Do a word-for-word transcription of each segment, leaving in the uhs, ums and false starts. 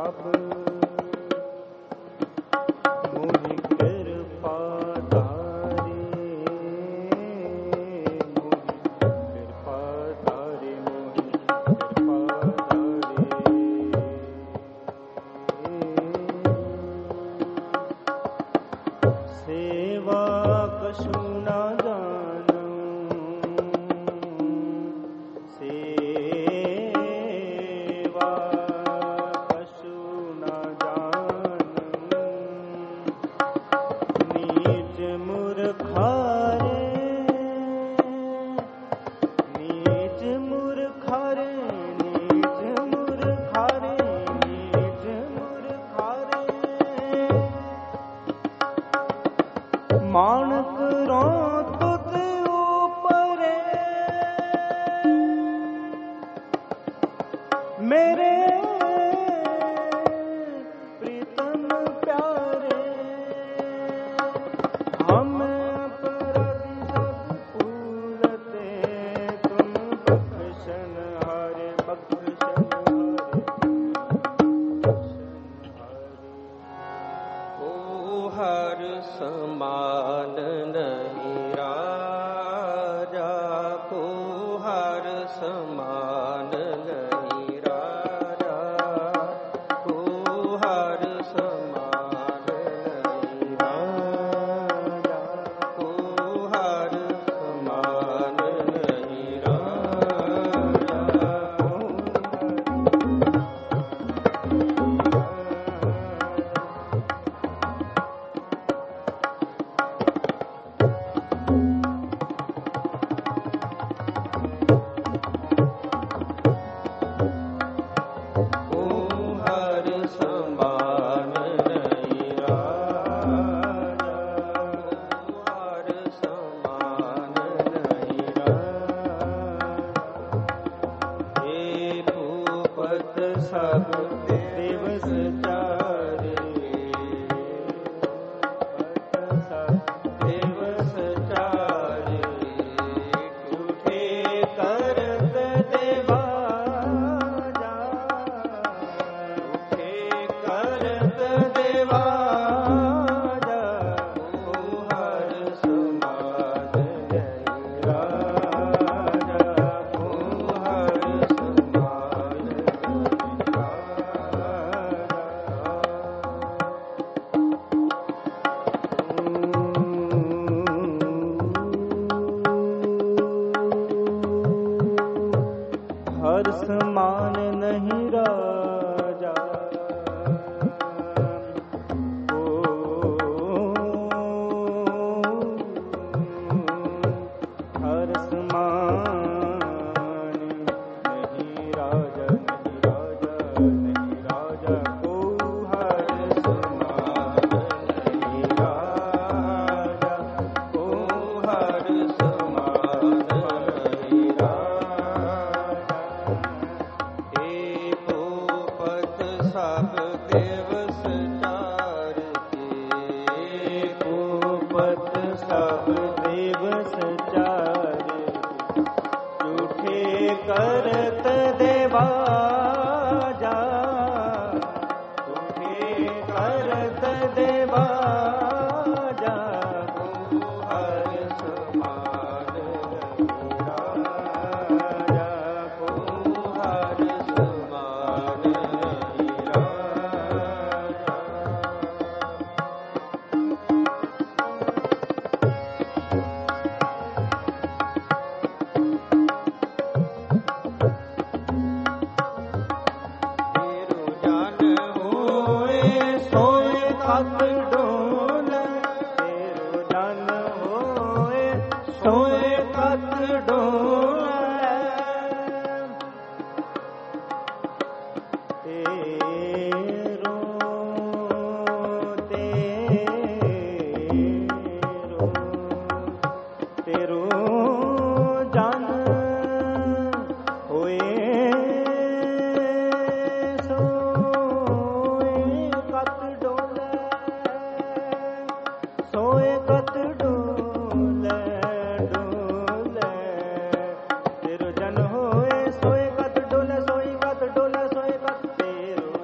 तेरो जन होए सोए कत डोले सोई कत डोले सोए कत तेरो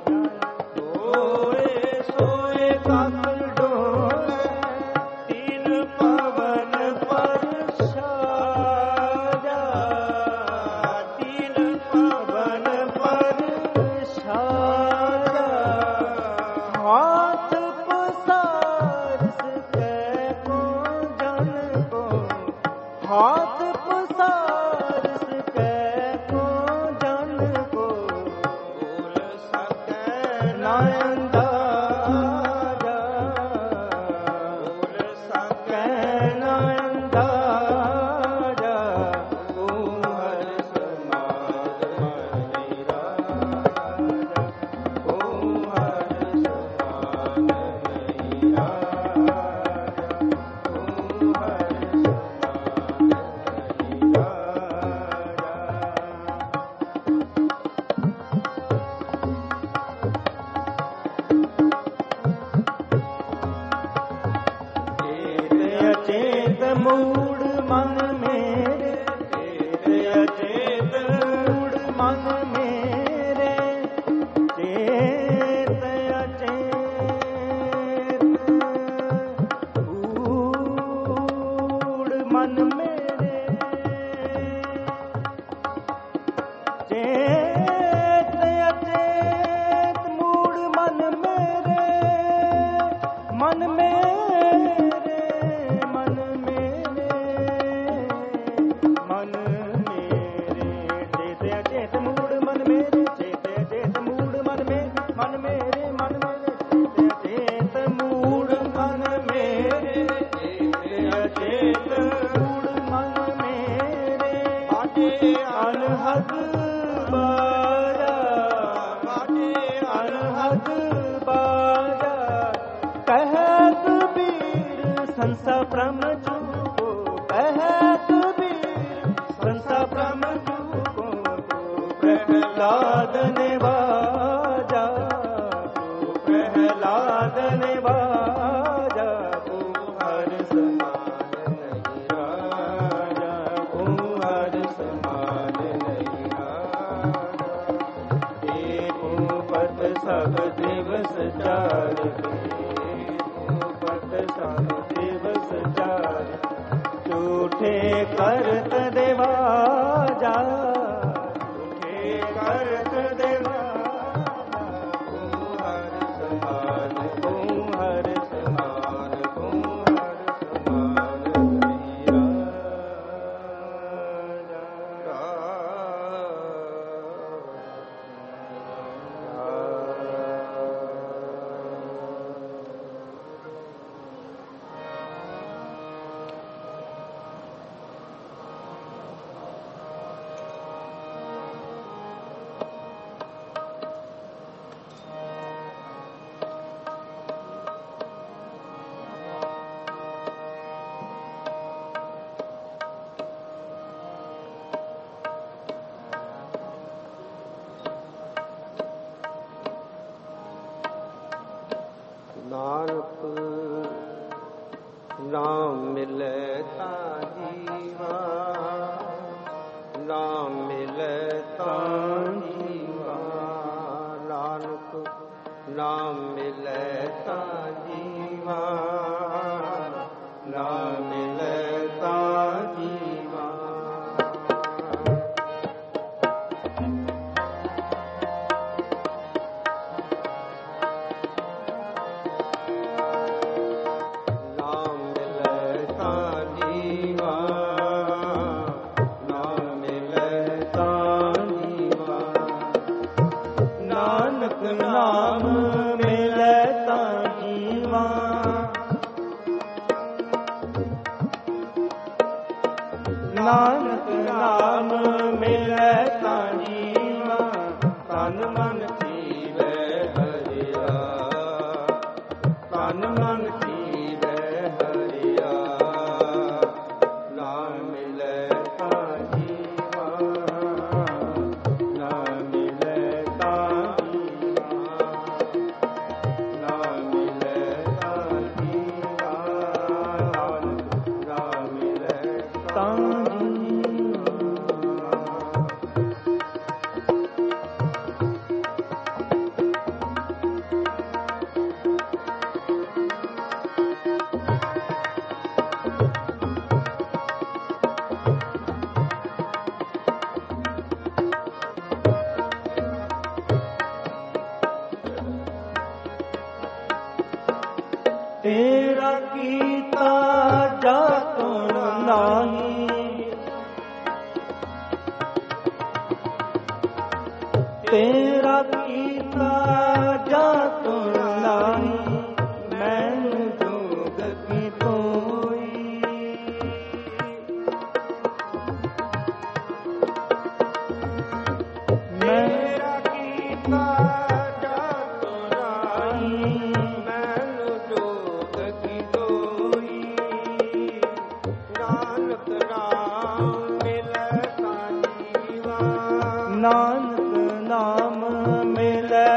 ਤੇਰਾ ਕੀਤਾ ਜਾ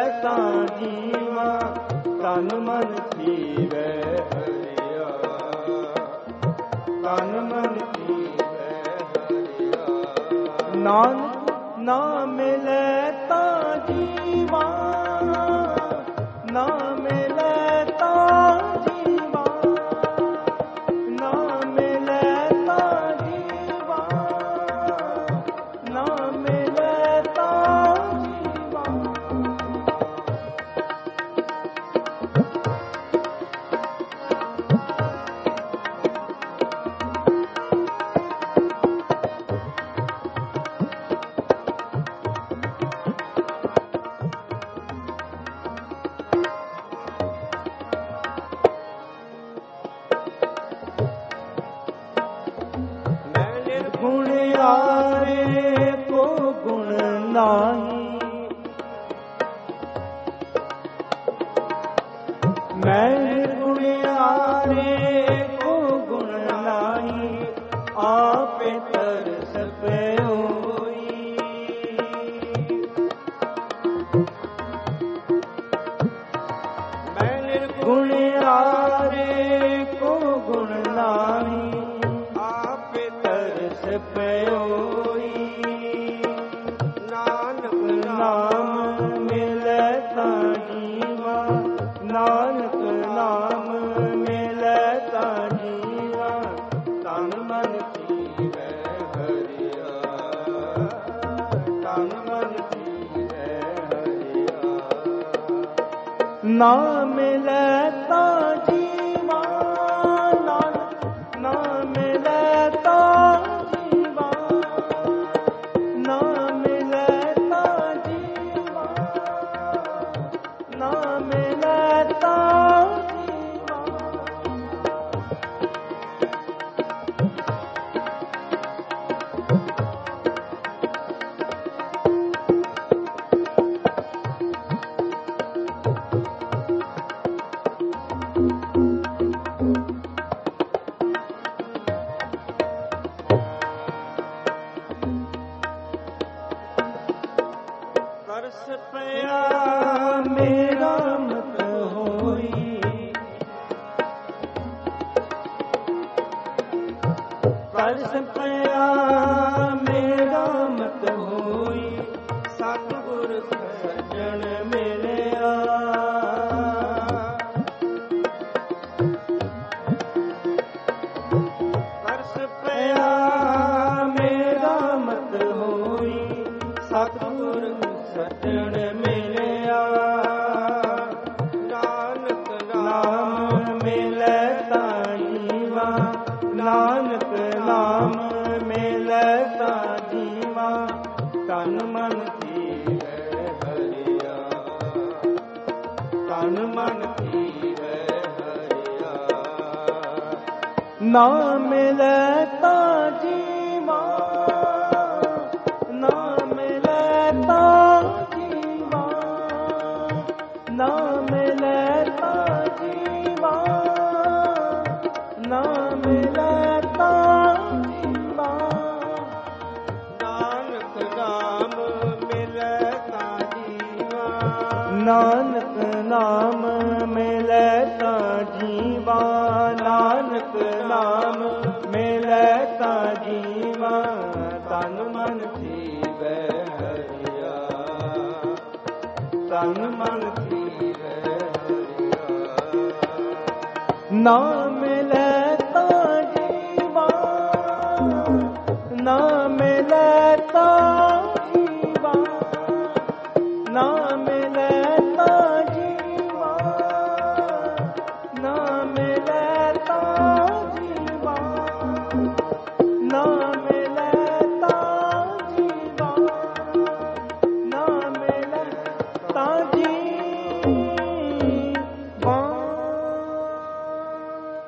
ਤਾਂ ਜੀਵਾ ਤਨ ਮਨ ਥੀਵੈ ਹਰਿਆ, ਤਨ ਮਨ ਥੀਵੈ ਹਰਿਆ। ਨਾਨਕ ਨਾ ਮਿਲੈ ਤਾਂ ਜੀਵਾ, ਨਾ ਮਿਲੈ ਤਾਂ ਜੀਵਾ, ਨਾ ਮਿਲੈ ਤਾਂ ਜੀਵਾ, ਨਾ ਮਿਲੈ ਤਾਂ ਜੀਵਾ। ਗੁਣਿਆਰੇ ਕੋ ਗੁਣ ਨਾਹੀ, ਮੈਂ ਗੁਣਿਆਰੇ ਕੋ ਗੁਣ ਨਾਹੀ, ਆਪੇ ਤਰਸ ਪਇਓਈ। ਮੈਂ ਗੁਣਿਆਰੇ ਕੋ ਗੁਣ ਨਾਹੀ, ਆਪੇ ਤਰਸ ਪਇਓਈ। ਨਾਨਕ ਨਾਮ ਮਿਲੈ ਤਾਂ ਜੀਵਾ, ਨਾਨਕ ਨਾਮ ਮਿਲੈ ਤਾਂ ਜੀਵਾ, ਤਨ ਮਨ ਥੀਵੈ ਹਰਿਆ, ਤਨ ਮਨ ਥੀਵੈ ਹਰਿਆ। ਨਾ ਮਿਲੈ ਤਾਂ ਜੀਵਾ, ਨਾਨਕ ਨਾ ਮਿਲੈ ਤਾਂ ਜੀਵਾ, ਨਾ ਮਿਲੈ ਤਾਂ ਜੀਵਾ, ਨਾ ਮਿਲੈ ਤਾਂ ਜੀਵਾ। ਤਰਸ ਪਿਆ ਮੇਰਾ ਮਤ ਹੋਈ, ਤਰਸ ਪਿਆ ਮੇਰਾ ਮਤ ਹੋਈ, ਸਤਿਗੁਰ ਸੱਜਣ ਮਿਲਿਆ। ਤਰਸ ਪਿਆ ਮੇਰਾ ਮਤ ਹੋਈ, ਸਤਿਗੁਰ ਸੱਜਣ ਮਿਲਿਆ। ਨਾਨਕ ਨਾਮ ਮਿਲੈ ਤਾਂ ਜੀਵਾ, ਨਾਨਕ ਨਾਮ ਮਿਲੈ ਤਾਂ ਜੀਵਾ, ਤਨ ਮਨ ਥੀਵੈ ਹਰਿਆ, ਤਨ ਮਨ ਥੀਵੈ ਹਰਿਆ। ਨਾ ਮਿਲੈ ਤਾਂ ਜੀਵਾ, ਨਾ ਮਿਲੈ ਤਾਂ ਜੀਵਾ, ਨਾ ਮਿਲੈ ਤਾਂ ਜੀਵਾ, ਨਾ ਮਿਲੈ ਤਾਂ ਜੀਵਾ। ਨਾਨਕ ਨਾਮ ਮਿਲੈ ਤਾਂ ਜੀਵਾ, ਨਾਨਕ ਨਾਮ ਮਿਲੈ ਤਾਂ ਜੀਵਾ, ਨਾਨਕ ਨਾਮ ਮਿਲੈ ਤਾਂ ਜੀਵਾ, ਤਨ ਮਨ ਥੀਵੈ ਹਰਿਆ, ਤਨ ਮਨ ਥੀਵੈ ਹਰਿਆ। ਨਾ ਮਿਲੈ ਤਾਂ ਜੀਵਾ, ਨਾ ਮਿਲੈ ਤਾਂ ਜੀਵਾ, ਨਾ ਮਿਲੈ ਤਾਂ ਜੀਵਾ, ਨਾ ਮਿਲੈ ਤਾਂ ਜੀਵਾ, ਨਾ ਮਿਲੈ ਤਾਂ ਜੀਵਾ, ਨਾ ਮਿਲੈ ਤਾਂ ਜੀਵਾ।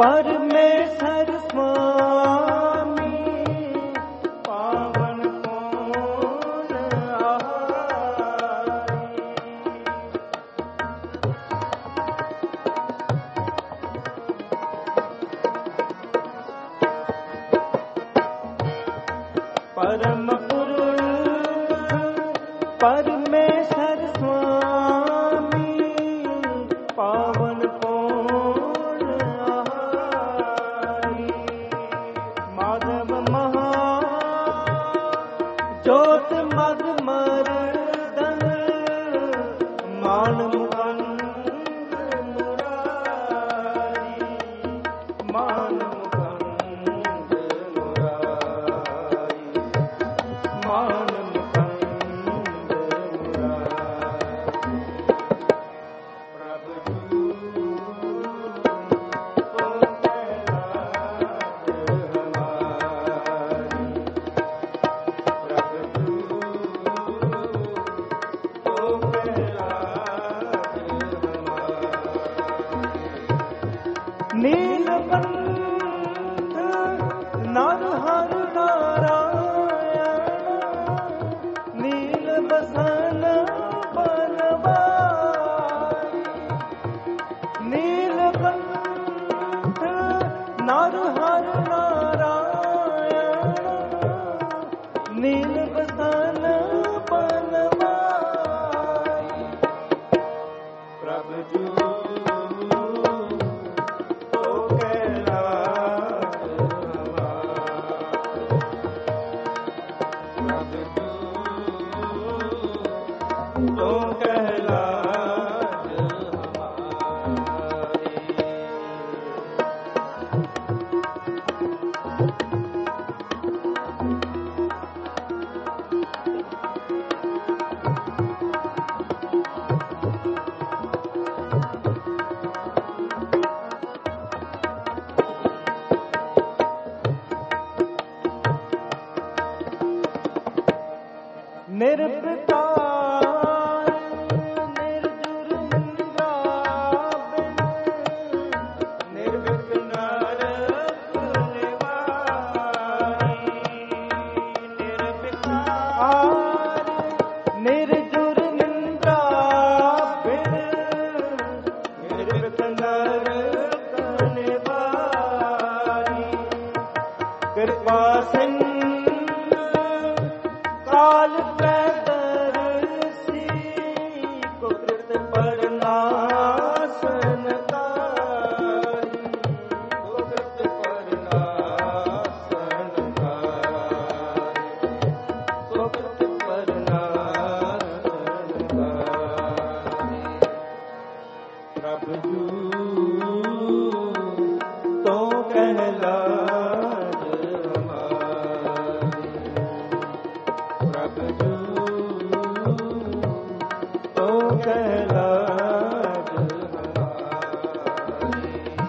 परमेश्वर स्वामी पावन कौन आहारी। परम पुरुष परमेश्वर स्वामी पावन कौन आहारी। माधव महा ज्योत मद मर्दन मान मुकुंद मुरारी। मान मुकुंद मुरारी। मान मुकुंद मुरारी। प्रभु तो कैलाश हमारी। प्रभु तो कैलाश हमारी। नीलकंठ नरहर नारायण नील बसन बनवारी। नीलकंठ नरहर नारायण नील बसन बनवारी। प्रभु तो कैलाश हमारी। प्रभु तो कैलाश निर्विकार निर्जुर निराबिन निर्विघ्न निवारी। निर्विकार निर्जुर निराबिन निर्विघ्न निवारी। कृपा सिंधु काल प्रदर्शी कुकृत परनाशनकारी। कुकृत परनाशनकारी। कुकृत परनाशनकारी। प्रभु तो कैलाश हमारी। प्रभु तो कैलाश हमारी।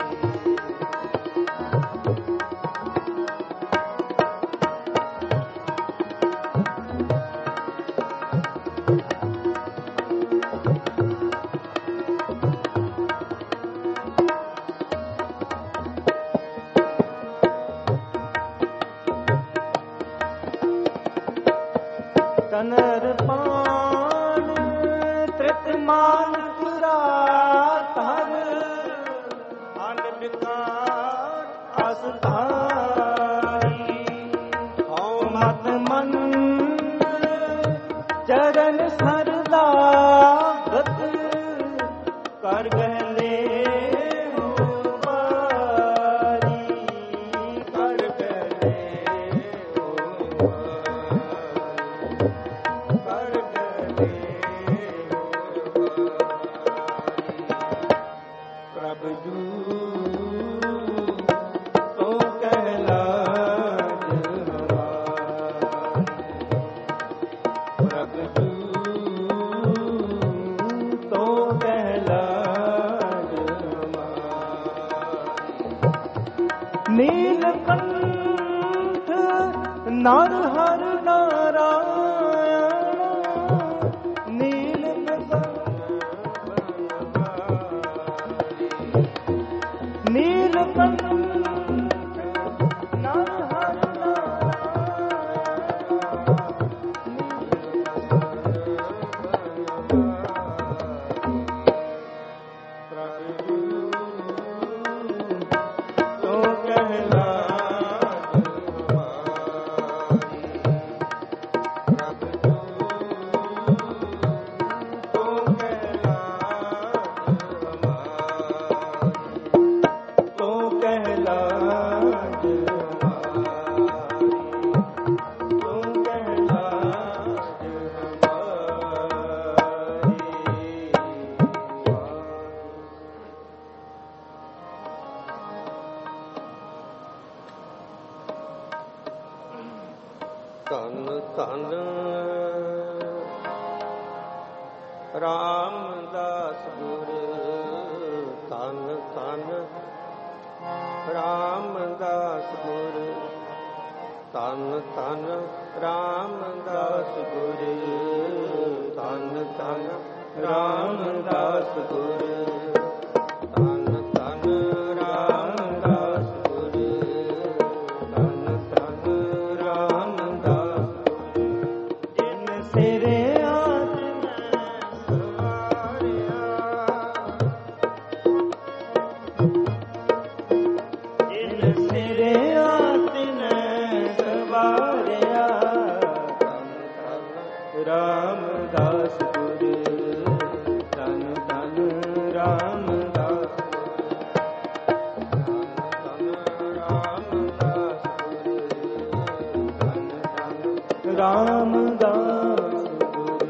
कनर पान त्रितमान पुरातर आन विकार आसधारी। हो मत मन चरण सरलागत कर गहले हो बारी। कर गहले हो बारी। प्रभु तो कैलाश हमारी। प्रभु तो कैलाश हमारी। नीलकंठ नरहर नारायण नील बसन नीलकंठ ਧਨ ਧਨ ਰਾਮਦਾਸ ਗੁਰ, ਧਨ ਧਨ ਰਾਮਦਾਸ ਗੁਰ, ਧਨ ਧਨ ਰਾਮਦਾਸ ਗੁਰ, ਧਨ ਧਨ ਰਾਮਦਾਸ ਗੁਰ, ਧਨ ਧਨ ਰਾਮਦਾਸ ਗੁਰ, ਧਨ ਧਨ ਰਾਮਦਾਸ ਗੁਰ। ਜਿਨ ਸਿਰੇ ਰਾਮਦਾਸ ਗੁਰ, ਧਨ ਧਨ ਰਾਮਦਾਸ ਰਾਮਦਾਸ ਗੁਰ।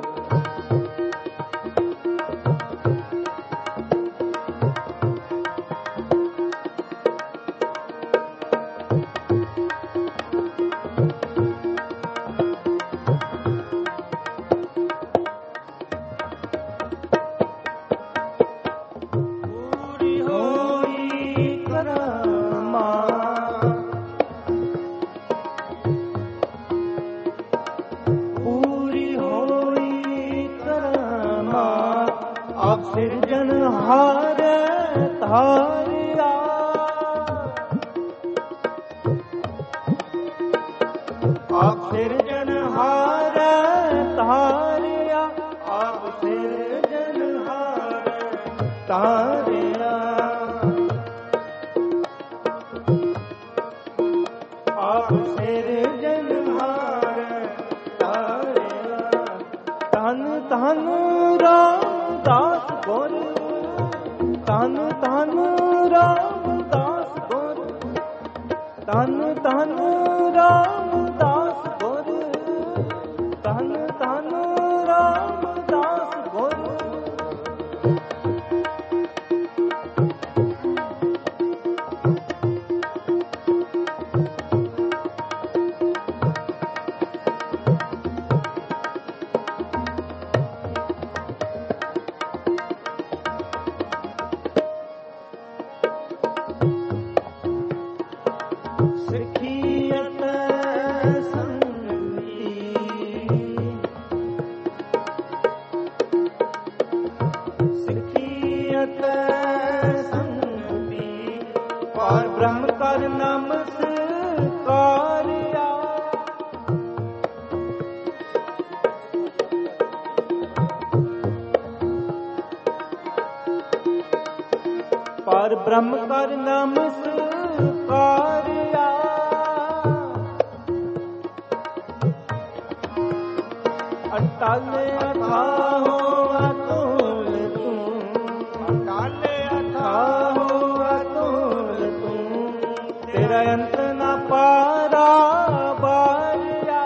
ਸਿਰਜਣਹਾਰ ਧਾਰਿਆ, ਆਪ ਸਿਰਜਣਹਾਰ ਧਾਰਿਆ, ਆਪ ਸਿਰਜਣਹਾਰ ਧਾਰਿਆ, ਆਪ ਸਿਰਜਣਹਾਰ ਧਾਰਿਆ। ਧੰਨ ਧੰਨ ਰਾਮਦਾਸ ਗੁਰ, ਧੰਨ ਧੰਨ ਰਾਮਦਾਸ ਗੁਰ, ਧੰਨ ਧੰਨ ਰਾਮਦਾਸ ਗੁਰ, ਧੰਨ ਧੰਨ ਰਾਮਦਾਸ ਗੁਰ। ਸਿੱਖੀਅਤ ਸੰਗਤੀ, ਸਿੱਖੀਅਤ ਸੰਗਤੀ, ਪਰ ਬ੍ਰਹਮ ਕਰ ਨਮਸਕਾਰਿਆ, ਪਰ ਬ੍ਰਹਮ ਕਰ ਨਮਸਕਾਰਿਆ। ਅਟਲ ਅਥਾਹੋ ਅਤੁਲ ਤੂੰ, ਅਟਲ ਅਥਾਹੋ ਅਤੁਲ ਤੂੰ, ਤੇਰਾ ਅੰਤ ਨਾ ਪਾਰਾ ਬਾਰਿਆ,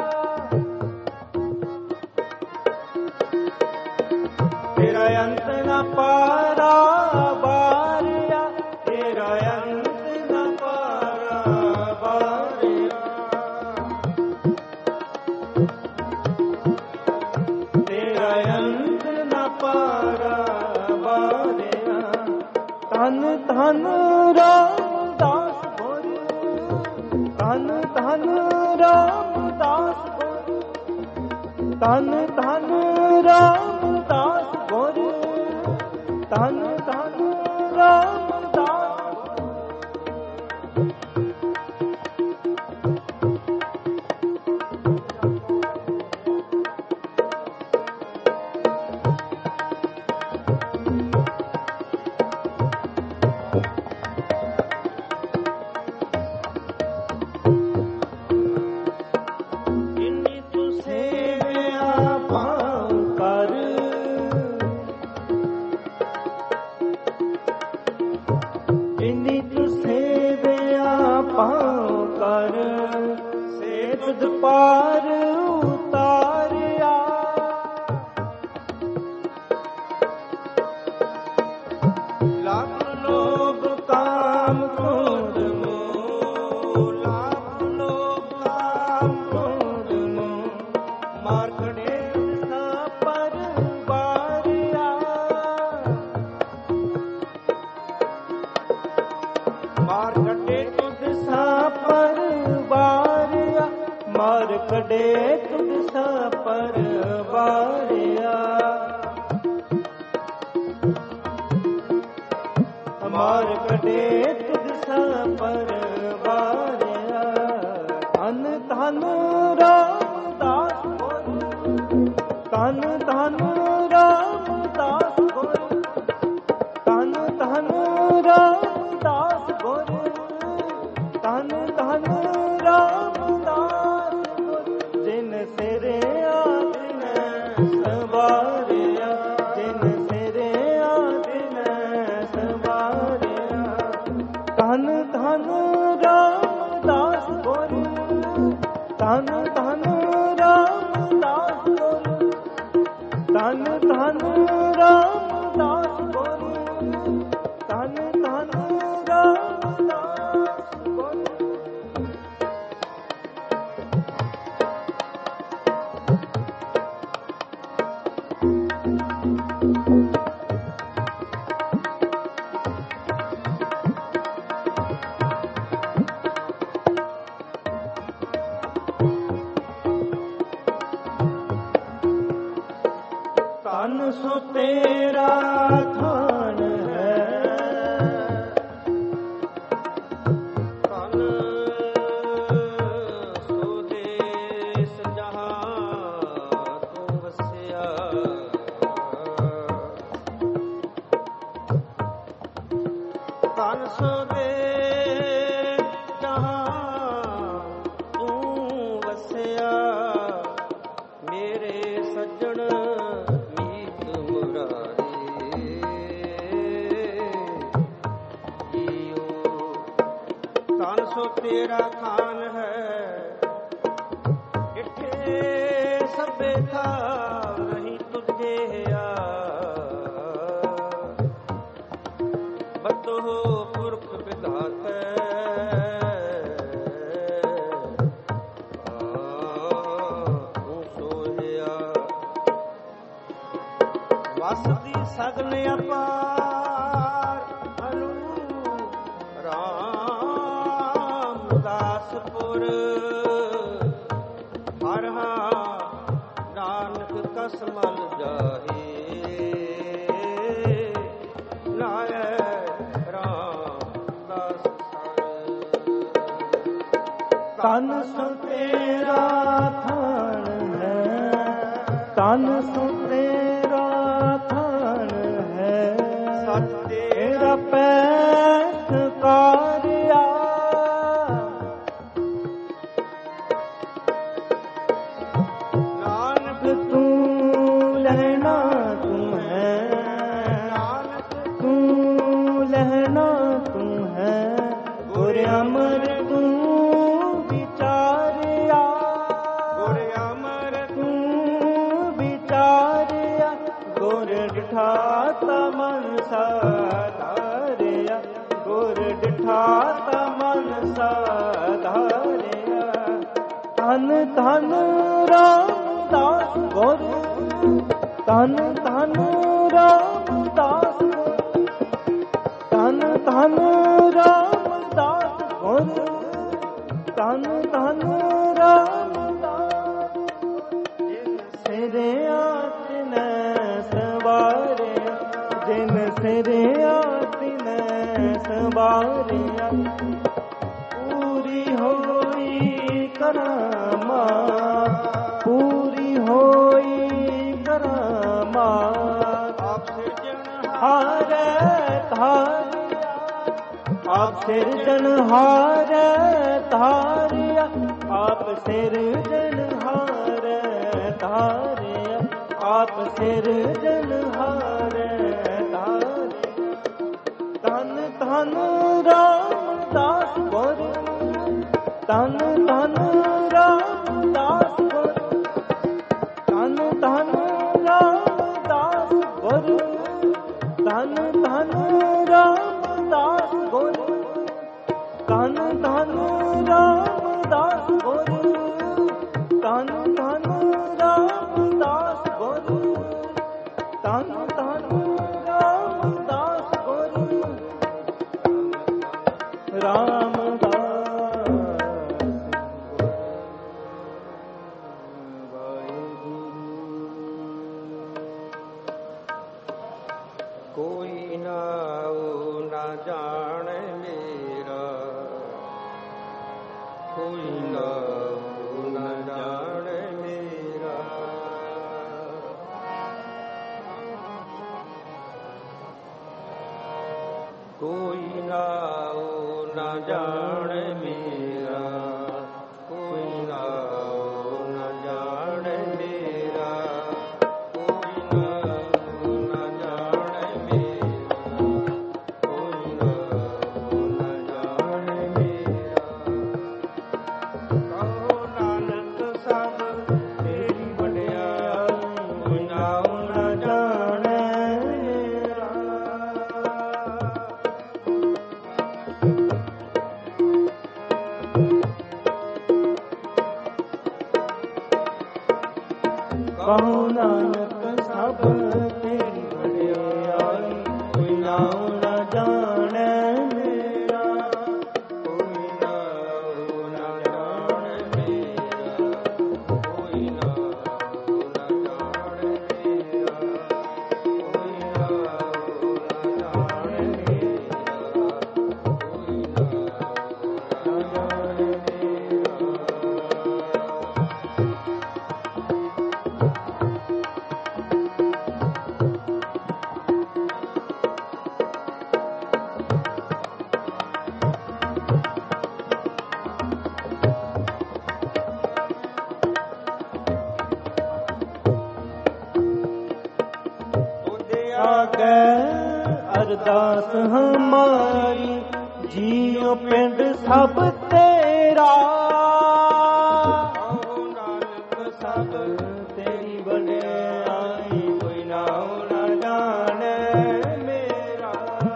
ਤੇਰਾ ਅੰਤ ਨਾ ਪਾਰਾ ਬਾਰਿਆ, ਤੇਰਾ ਅੰਤ ਨਾ ਪਾਰਾ ਬਾਰਿਆ, ਤੇਰਾ ਅੰਤ ਨਾ ਪਾਰਾ ਬਾਰਿਆ। ਧੰਨ ਧੰਨ ਰਾਮਦਾਸ ਗੁਰ, ਧੰਨ ਧੰਨ ਰਾਮਦਾਸ ਗੁਰ, ਧੰਨ ਧੰਨ ਰਾਮਦਾਸ ਗੁਰ, ਧੰਨ ਧੰਨ ਰਾਮਦਾਸ ਗੁਰ। ਜਿਨੀ ਤੂੰ ਸੇਵਿਆ ਪਾਉ ਕਰ, ਜਿਨੀ ਤੂੰ ਸੇਵਿਆ ਪਾਉ ਕਰ, ਸੇ ਤੁਧ ਪਾਰ ਉਤਾਰਿਆ, ਲੱਖ ਲੋਭ ਕਾਮ ਕ੍ਰੋਧ ਮੋਹ, ਲੱਖ ਲੋਭ ਕਾਮ ਕ੍ਰੋਧ ਮਾਰ ਕਢੇ ਤੁਧ ਸਾ ਪਰ ਵਾਰਿਆ ਮਾਰ ਕਢੇ ਤੁਧ ਸਾ ਪਰ ਵਾਰਿਆ ਧਨ ਧਨ ਰਾਮਦਾਸ ਗੁਰ ਧਨ ਧਨ ਰਾਮਦਾਸ ਗੁਰ ਧਨ ਧਨ ਰਾਮਦਾਸ ਗੁਰ ਧਨ ਧਨ ਰਾਮਦਾਸ ਗੁਰ ਜਿਨ ਸਿਰੇ ਆਦਿਨ ਸਵਾਰਿਆ ਜਿਨ ਸਿਰੇ ਆਦਿਨ ਸਵਾਰਿਆ ਧਨ ਧਨ ਰਾਮਦਾਸ ਗੁਰ ਧਨ ਧਨ ਰਾਮਦਾਸ ਗੁਰ ਧਨ ਧਨ ਰਾਮਦਾਸ ਗੁਰ ਧਨ ਧਨ ਰਾਮਦਾਸ ਗੁਰ ਧਨ ਸੋ ਤੇਰਾ ਥਾਨ ਹੈ ਧਨ ਸੋ ਦੇਸ ਜਹਾਂ ਤੂੰ ਵਸਿਆ ਧਨ ਸੋ ਦੇਸ ਜਹਾਂ ਤੂੰ ਵਸਿਆ ਮੇਰੇ ਸੱਜਣ ਸੋ ਤੇਰਾ ਖਾਨ ਹੈ ਇੱਥੇ ਸਭੇ ਥਾ ਨਹੀਂ ਤੁਝੇ ਆ ਬਤੋ ਪੁਰਖ ਵਿਧਾਤੈ ਤੂੰ ਸੋਹਿਆ ਵਸਦੀ ਸਗਲ ਅਪਾਰ ਅਨੂ ਰਾਮ ਦਾਸਪੁਰ ਹਰ ਹਾ ਨਾਨਕ ਕਸ ਮਲ ਜਾਹੇ ਨਾਇ ਰਾਮ ਦਾਸ ਤਨ ਸੋ ਤੇਰਾ ਥਾਨ ਹੈ ਤਨ ਸੋ ਤੇਰਾ ਥਾਨ ਹੈ ਸੱਚ ਤੇਰਾ ਪੈਠ ਕਾਰਿਆ ਤੂੰ ਲਹਿਣਾ ਤੂੰ ਹੈ ਨਾਨਕ ਤੂੰ ਲਹਿਣਾ ਤੂੰ ਹੈ ਗੁਰ ਅਮਰ ਤੂੰ ਵਿਚਾਰਿਆ ਗੁਰ ਅਮਰ ਤੂੰ ਵਿਚਾਰਿਆ ਗੁਰ ਡਿਠਾ ਤਾ ਮਨ ਸਾਧਾਰਿਆ ਗੁਰ ਡਿਠਾ ਤਾ ਮਨ ਸਾਧਾਰਿਆ ਧਨ ਧਨ ਰਾਮਦਾਸ ਗੁਰ ਧਨ ਧਨ ਰਾਮਦਾਸ ਗੁਰ ਧਨ ਧਨ ਰਾਮਦਾਸ ਗੁਰ ਧਨ ਧਨ ਰਾਮਦਾਸ ਜਿਨ ਸਿਰੇ ਆਤਿਨ ਸਵਾਰਿਆ ਜਿਨ ਸਿਰੇ ਆਤਿਨ ਸਵਾਰਿਆ ਪੂਰੀ ਹੋਈ ਕਰਾਮਾ ਪੂਰੀ ਹੋਈ ਕਰਾਮਾ ਆਪ ਸਿਰਜਣਹਾਰੈ ਧਾਰਿਆ ਆਪ ਸਿਰਜਣਹਾਰੈ ਧਾਰਿਆ ਆਪ ਸਿਰਜਣਹਾਰੈ ਧਾਰਿਆ ਆਪ ਸਿਰਜਣਹਾਰੈ ਧਾਰਿਆ ਧਨ ਧਨ ਰਾਮਦਾਸ ਗੁਰ ਧਨ ਧਨ ਰਾਮਦਾਸ ਗੁਰ ਧਨ ਧਨ ਰਾਮਦਾਸ ਗੁਰ ਧਨ ਧਨ ਰਾਮਦਾਸ ਗੁਰ ਧਨ ਧਨ ਰਾਮਦਾਸ ਗੁਰ ਧਨ ਧਨ ਰਾਮਦਾਸ ਗੁਰ ਕੋਈ ਨਾਉ ਨਾ ਜਾਣੇ ਮੇਰਾ, ਕੋਈ ਨਾਉ ਨਾ ਜਾਣੇ ਮੇਰਾ, ਕੋਈ ਨਾਉ ਨਾ ਜਾਣੇ ਮੇਰਾ, ਕੋਈ ਨਾਉ ਨਾ ਜਾਣੇ ਮੇਰਾ। ਕਹੋ ਨਾਨਕ ਸਭ ਤੇਰੀ ਵਡਿਆਈ, ਕੋਈ ਨਾਉ ਨਾ ਜਾਣੇ ਮੇਰਾ। ਕਹੋ ਨਾਨਕ ਸਭ ਤੇਰੀ ਵਡਿਆਈ, ਕੋਈ ਨਾਉ ਨਾ ਜਾਣੈ ਮੇਰਾ, ਕੋਈ ਨਾਉ ਨਾ ਜਾਣੇ ਮੇਰਾ, ਕੋਈ ਨਾਉ ਨਾ ਜਾਣੇ ਮੇਰਾ, ਕੋਈ ਨਾਉ ਨਾ ਜਾਣੇ ਮੇਰਾ, ਕੋਈ ਨਾਉ ਨਾ ਜਾਣੇ ਮੇਰਾ। ਆਗੈ ਅਰਦਾਸ ਹਮਾਰੀ, ਜੀਉ ਪਿੰਡ ਸਭ ਤੇਰਾ। ਕਹੋ ਨਾਨਕ ਸਭ ਤੇਰੀ ਵਡਿਆਈ, ਕੋਈ ਨਾਉ ਨਾ ਜਾਣੇ ਮੇਰਾ।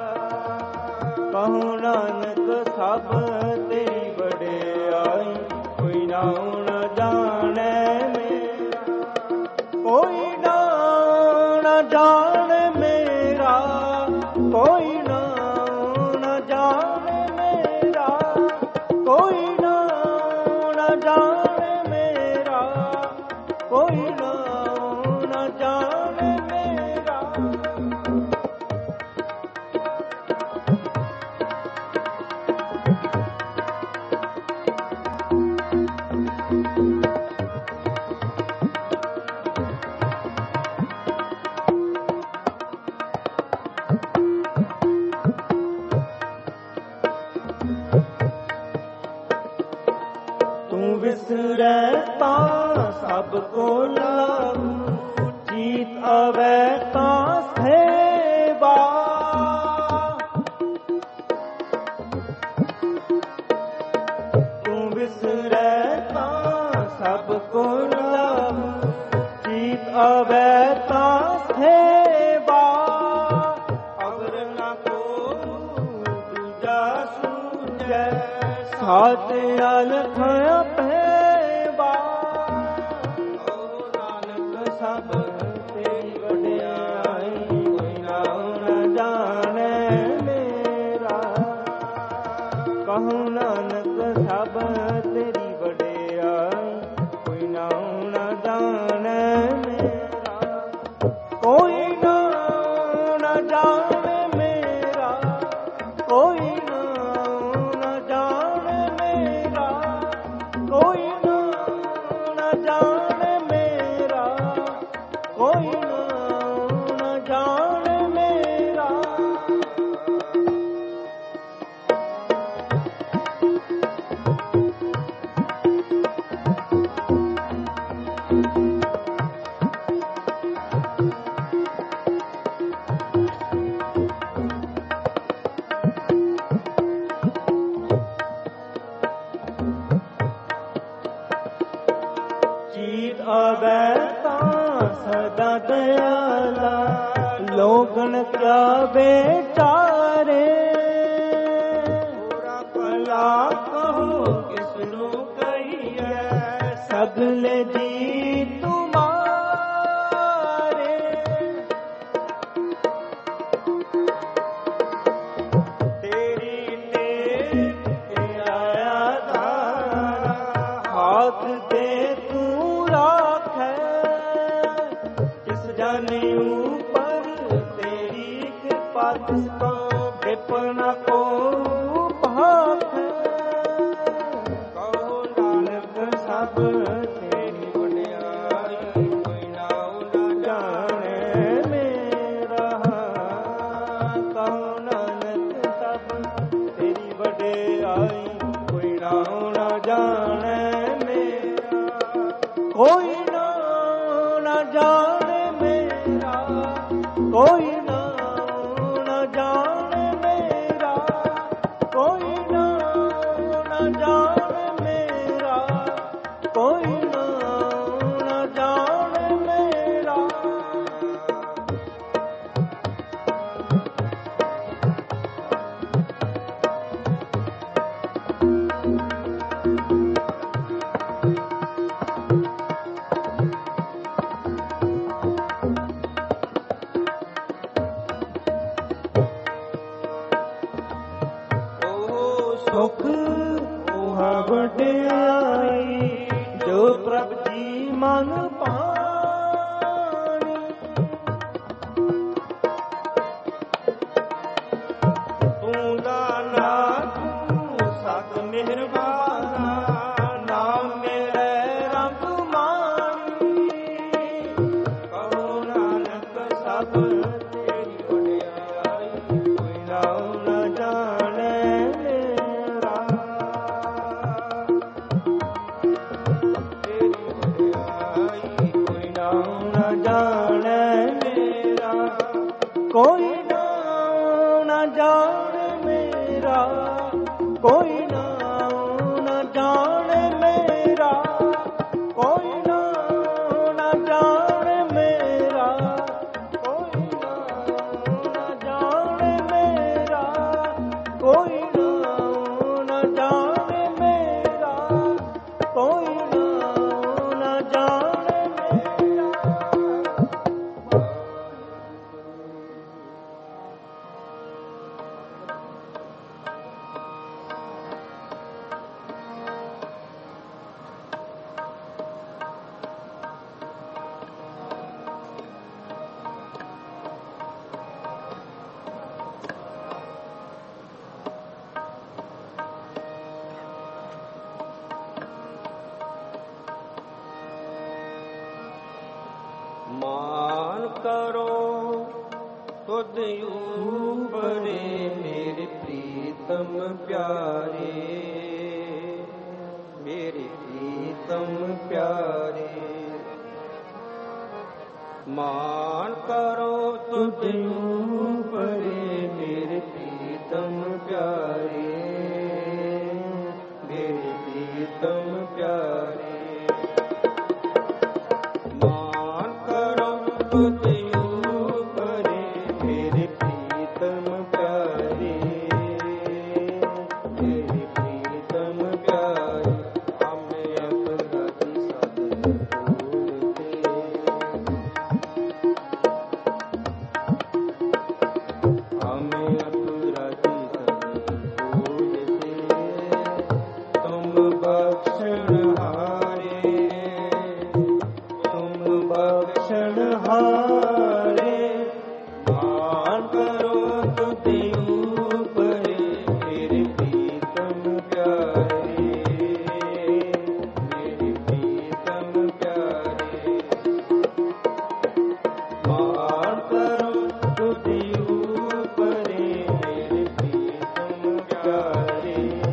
ਕਹੋ ਨਾਨਕ ਸਭ ਤੇਰੀ ਵਡਿਆਈ, ਕੋਈ ਨਾਉ ਨਾ ਜਾਣੈ ਮੇਰਾ, ਕੋਈ ਨਾਉ ਨਾ ਜਾਣੈ ਮੇਰਾ, ਕੋਈ ਨਾਉ ਨਾ ਜਾਣੈ ਮੇਰਾ, ਕੋਈ ਨਾਉ ਨਾ ਜਾਣੈ ਮੇਰਾ, ਕੋਈ ਨਾਉ ਨਾ ਜਾਣੈ ਮੇਰਾ। ਤੂੰ ਵਿਸਰੈ ਤਾਂ ਸਭ ਕੋ ਲਾਗੂ, ਜੀਤ ਆਵੈ ਤਾਂ ਸੇਵਾ। ਤੂੰ ਵਿਸਰੈ ਤਾਂ ਸਭ ਕੋ ਲਾਗੂ, ਜੀਤ ਆਵੈ ਤਾਂ ਸੇਵਾ। ਅਗਰ ਨਾ ਕੋ ਦੂਜਾ ਸੂਝੈ, ਸਾਧ ਅਲਖ ਭੈਵਾ। ਕਹੋ ਨਾਨਕ ਸਭ ਤੇਰੀ ਵਡਿਆਈ, ਕੋਈ ਨਾਉ ਨਾ ਜਾਣੈ ਮੇਰਾ। ਕਹੋ ਨਾਨਕ ਸਭ ਤੇਰੀ ਵਡਿਆਈ, ਕੋਈ ਨਾਉ ਨਾ ਜਾਣੈ ਮੇਰਾ, ਕੋਈ ਨਾਉ ਨਾ ਜਾਣੈ ਮੇਰਾ, ਕੋਈ ਨਾਉ ਨਾ ਜਾਣੈ ਮੇਰਾ, ਕੋਈ ਨਾਉ ਨਾ ਜਾਣੈ ਮੇਰਾ, ਕੋਈ ਨਾਉ ਨਾ ਜਾਣੈ ਮੇਰਾ। ਜੀਤ ਆਵੈ ਤਾਂ ਸਦਾ ਦਇਆਲਾ, ਲੋਗਣ ਕਿਆ ਵਿਚਾਰੇ। ਪੂਰਾ ਭਲਾ ਕਹੋ ਕਿਸ ਨੂੰ ਕਹੀਐ, ਸਗਲੇ ਜੀ ਤੁਮਾਰੇ। ਤੇਰੀ ਟੇਕ ਤੇ ਆਇਆ ਧਾਰਾ, ਹਾਥ ਦੇ ਤੂੰ ਰਾਖੈ, ਜਿਸ ਜਾਨੇ ਉਪਰ ਤੇਰੀ ਕਿਰਪਾ, ਤਿਸ ਕੋ ਵਿਪਨ ਕੋ ਭਾਖੈ। ਕਹੋ ਨਾਨਕ ਸਭ ਤੇਰੀ ਵਡਿਆਈ, ਕੋਈ ਨਾਉ ਨਾ ਜਾਣੈ ਮੇਰਾ। ਕਹੋ ਨਾਨਕ कोई नाम न जाने मेरा, कोई नाम न जाने मेरा, कोई नाम न जाने मेरा, कोई नाम न जाने मेरा। सुख ओह वड्याई जो प्रभ जी मन पानी, तू दाना तू सत मेहरबाना, नाम मेरे रब मानी। कहो नानक सब तेरी वड्याई, कोई नाम न जाने मेरा। तेरी वड्याई कोई नाम न जाने मेरा, कोई नाम न जाने मेरा, कोई नाम न जाने मेरा, कोई नाम न जाने मेरा, कोई नाम न जाने मेरा, कोई नाम न जाने मेरा, कोई नाम न जाने मेरा। मान करो खुद ऊपरे मेरे प्रीतम प्यारे, मेरे प्रीतम प्यारे। मान करो खुद ऊपरे मेरे प्रीतम प्यारे, मेरे प्रीतम प्यारे। खुद ऊपरे मेरे प्रीतम प्यारे, मेरे प्रीतम प्यारे। हमें अपराधी सद भूलते, हमें अपराधी सद भूलते। तुम बख्शनहारे, तुम बख्शनहारे। मान करो खुद ऊपरे मेरे प्रीतम प्यारे, मेरे प्रीतम प्यारे। मान करो खुद ऊपरे मेरे प्रीतम प्यारे,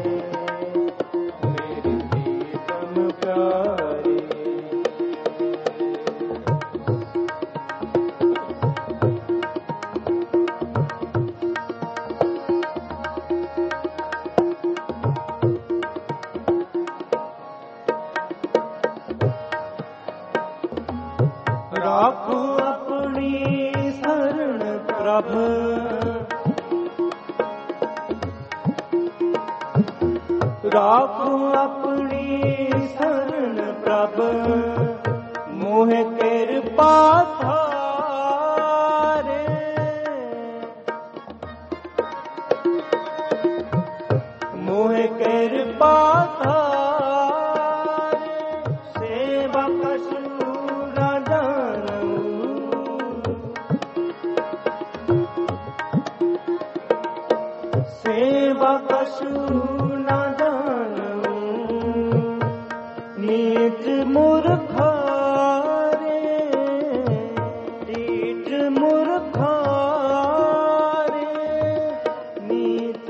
मेरे प्रीतम प्यारे। राखो अपनी शरण प्रभ, राखो अपनी शरण प्रभ। मोह कृपा थारे, मोह कृपा थारे। सेवा कछु न जानू, सेवा कछु न जानू। नीच मूर्खारे, नीच मूर्खारे, नीच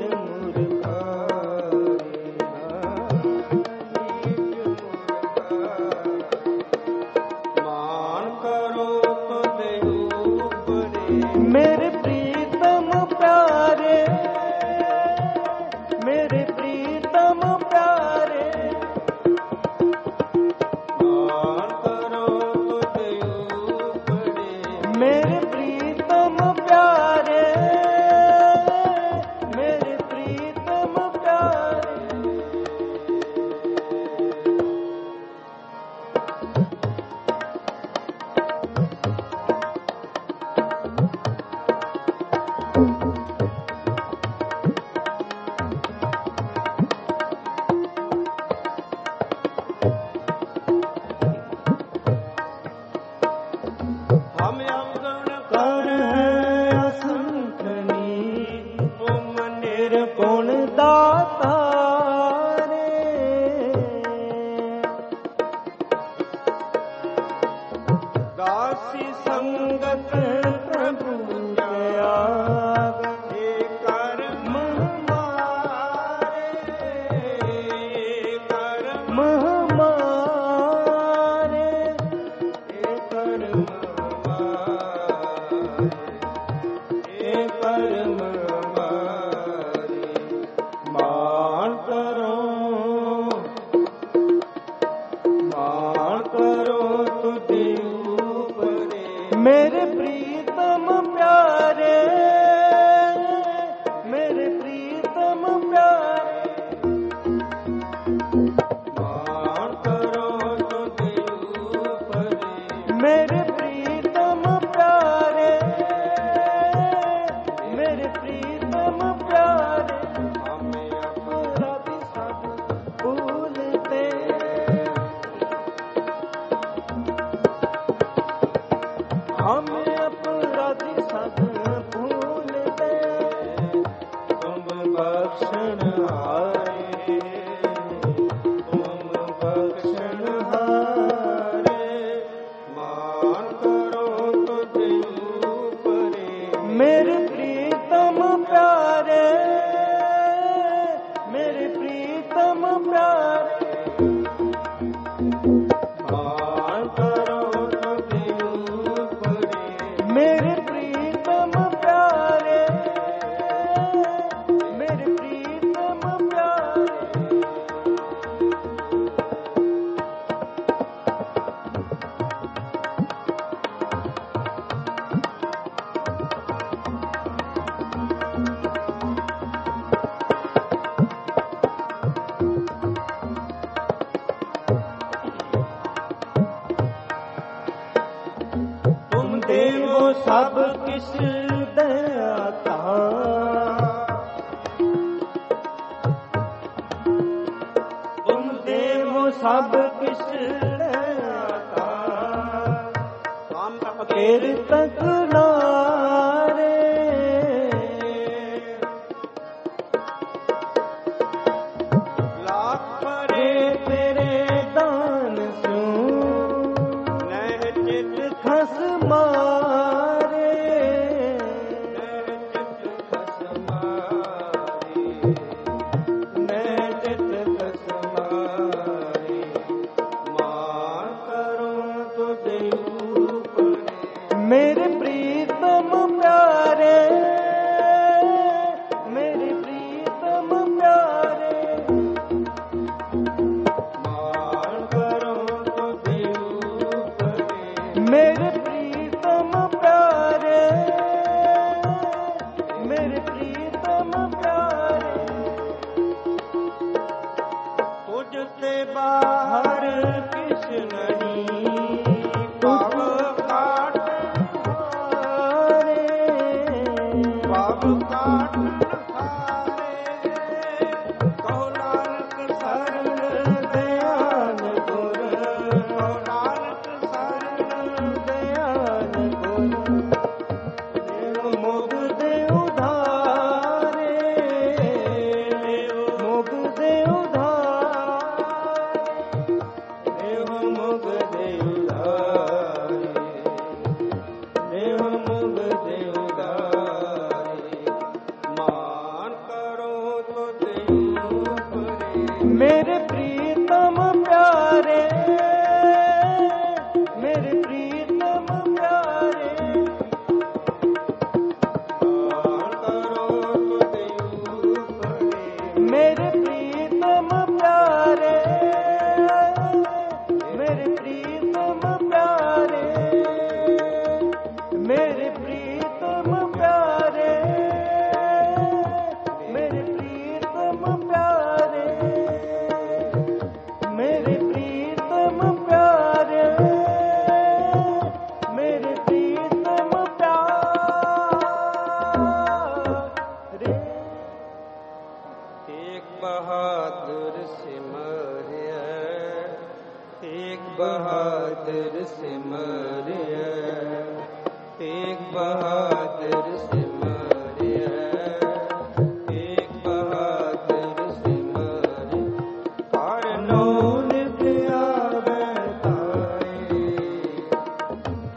मूर्खारे, नीच मूर्खारे। दासी संगत प्रभु त्याग हे कर्म हमारे कर्म हमारे हे कर्म हमारे हे कर्म हमारे मान करो मान करो तुझे ऊपरे मेरे प्रीतम प्यारे मेरे प्रीतम प्यारे मान करो तुझे ऊपरे मेरे प्रीतम प्यारे मेरे प्रीतम प्यारे हमें अपराधी सब भूलते हमें अपराधी सब भूलते तुम बख्शण हारे तुम बख्शण हारे मान करो तुझे ऊपरे मेरे प्रीतम प्यारे मेरे प्रीतम प्यारे मान करो तुझे ऊपरे मेरे प्रीतम प्यारे मेरे प्रीतम प्यारे तुम देवो सब किस दयाता तुम देवो सब किस दयाता फिर तक नारे लाख रे तेरे दान सू नह चित खस मारे नह चित खस मारे नह चित खस मारे मान करो तुझे ऊपरे मेरे प्रीतम प्यारे मेरे प्रीतम प्यारे मान करो तुझे ऊपरे मेरे प्रीतम प्यारे मेरे प्रीतम प्यारे तुझते बाहर किस नहीं पाप काट हारे पाप काट हारे कहो नानक शरण दयाल गुर कहो नानक शरण दयाल गुर देव मुग्ध उधारे मुग्ध उधारे देव मुग देवदारे देव मुग देवदारे मान करो तो देव परे मेरे प्रीतम प्यारे मेरे प्रीतम प्यारे मान करो तो देव परे मेरे प्रीतम प्यारे मेरे प्रीतम प्यारे मेरे प्रीतम प्यारे मेरे प्रीतम प्यारे मेरे प्रीतम प्यारे मेरे प्रीतम प्यारे एक बहादुर सिमरिया एक बहादुर सिमरिया एक बहादुर सिमरिया एक बहादुर सिमरिया कारणों नित्या बैठाए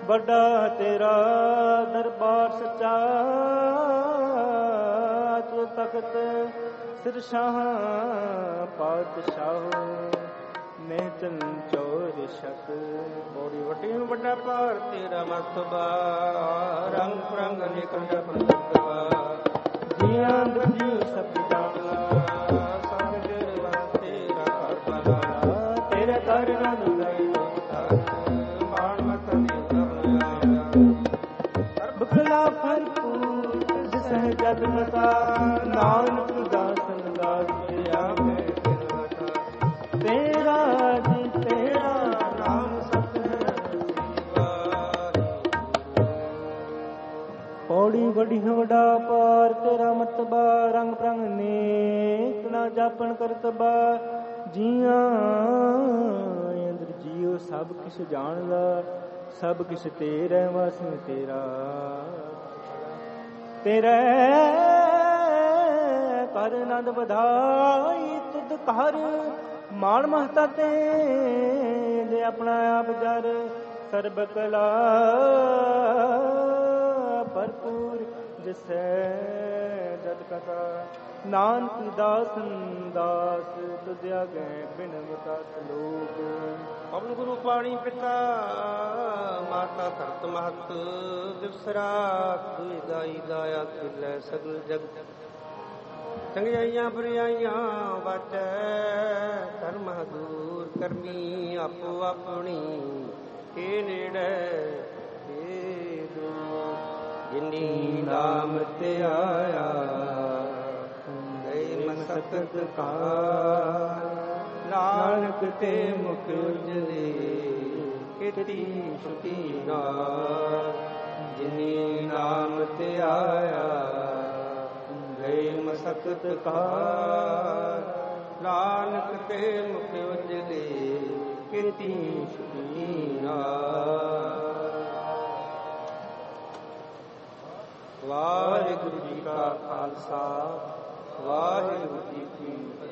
ਵੱਡਾ ਤੇਰਾ ਦਰਬਾਰ ਸੱਚਾ, ਤੂੰ ਤਖਤ ਸਿਰ ਸ਼ਾਹ ਪਾਤਸ਼ਾਹ, ਮੈਂ ਚੰਚੋਰ ਸ਼ਕ। ਬੋੜੀ ਵੱਡੀ ਵੱਡਾ ਭਾਰ ਤੇਰਾ ਮਰਤਬਾ, ਰੰਗ ਰੰਗ ਨਿਕਲ ਪੰਦਰਵਾ, ਜੀਆਂ ਦੁਜੀ ਸਭ ਜਾਣਾ, ਸੰਗ ਜਰਵਾ ਤੇਰਾ ਘਰ ਬਣਾ, ਤੇਰੇ ਘਰ ਰੰਗ ਗਏ ਮਾਣ ਮਤ ਨੇ ਕਰਨ ਆਇਆ, ਬਖਲਾ ਭਰਪੂਰ ਸਹਿ ਜਗ ਮਤਾ, ਨਾਨਕ ਦਾਸਨ ਦਾਸ ਆਵੇ ਤੇਰਾ ਜੀ ਤੇਰਾ ਨਾਮ ਸਤ ਹੈ। ਪੌੜੀ ਵਡੀ ਵੱਡਾ ਪਾਰ ਤੇਰਾ ਮਤਬਾ, ਰੰਗ ਪ੍ਰੰਗ ਨੇਕ ਨਾ ਜਾਪਣ ਕਰਤਬਾ, ਜੀਆਂ ਅੰਦਰ ਜੀਉ ਸਭ ਕਿਛ ਜਾਣਦਾ, ਸਭ ਕਿਛ ਤੇਰੇ ਵਾਸਨ ਤੇਰਾ, ਤੇਰੇ ਕਰ ਆਨੰਦ ਵਧਾਈ ਤੁਧ ਘਰ, ਮਾਣ ਮਹਤਾ ਤੇ ਦੇ ਆਪਣਾ ਆਪ ਜਰ, ਸਰਬ ਕਲਾ ਭਰਪੂਰ ਜਿਸੈ ਜਦ ਕਥਾ, ਨਾਨਕ ਦਾਸਨ ਦਾਸ ਤੁਧ ਆਗੇ ਬਿਨਮਤਾ ਸਲੋਕ। ਪਵਨ ਗੁਰੂ ਪਾਣੀ ਪਿਤਾ ਮਾਤਾ ਧਰਤ ਮਹਤ, ਦਿਵਸ ਰਾਤ ਦੁਇ ਦਾਈ ਦਾਇਆ ਖਿਲੈ ਸਗਲ ਜਗਤ, ਚੰਗਿਆਈਆਂ ਬੁਰਾਈਆਂ ਬਾਟੈ ਕਰਮ ਦੂਰ ਕਰਮੀ, ਆਪੋ ਆਪਣੀ ਕੇ ਨੇੜੇ ਕੇ ਦੂਰ, ਜਿਨੀ ਨਾਮ ਤੇ ਆਇਆ ਗਏ ਮਸਕਤ ਕਾ, ਨਾਨਕ ਤੇ ਮੁਖ ਉਜਲੇ ਕੀਤੀ ਛੁਟੀ ਨਾਰ, ਜਿਨੀ ਨਾਮ ਤੇ ਆਇਆ ਗਏ ਮਸਕਤ ਕਾ, ਨਾਨਕ ਤੇ ਮੁਖ ਉਜਲੇ ਕੀਤੀ ਛੁਟੀ ਨਾਰ। ਵਾਹਿਗੁਰੂ ਜੀ ਕਾ ਖਾਲਸਾ, ਵਾਹਿਗੁਰੂ ਜੀ ਕੀ ਫਤਿਹ।